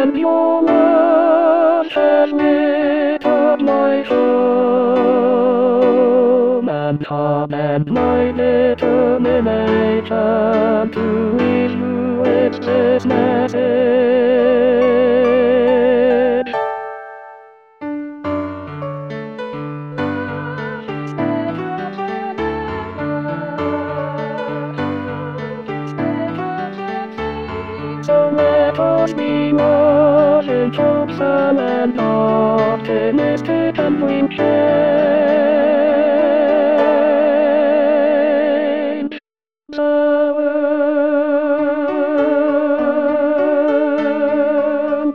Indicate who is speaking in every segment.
Speaker 1: and your love has lit up my soul and heart and my determination to issue this message. So let us be more than hopeful and optimistic and bring change. The world.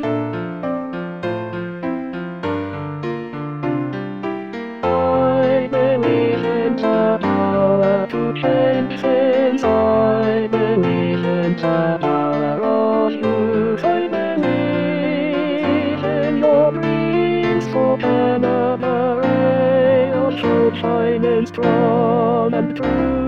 Speaker 1: I believe in the power to change things. I believe in the power of youth. I believe in your dreams for another ray of hope shining strong and true.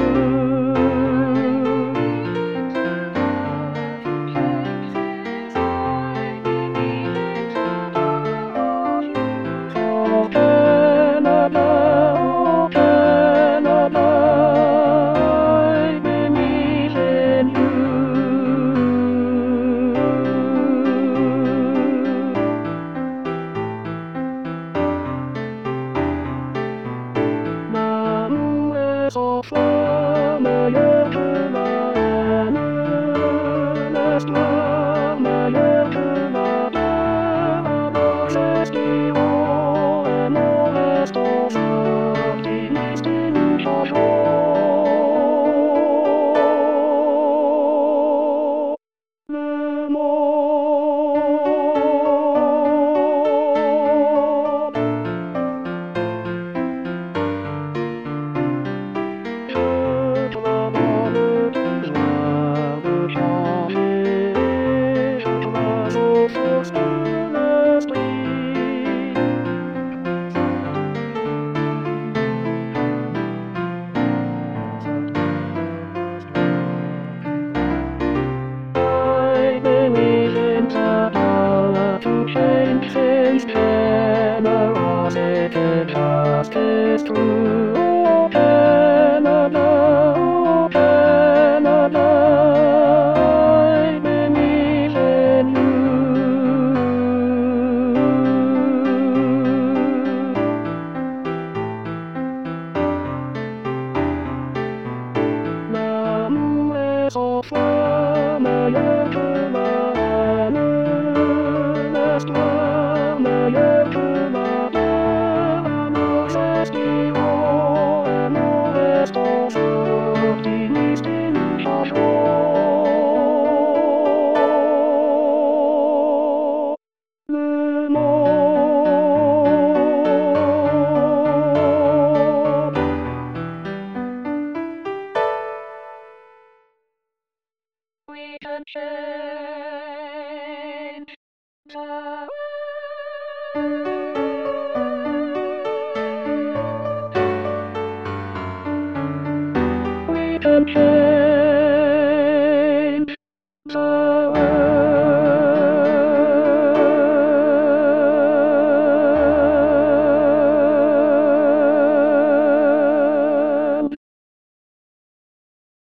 Speaker 1: Justice true, oh Canada, oh Canada, I believe in you. Numbers of Rama, last Rama, we can change the world. We can change the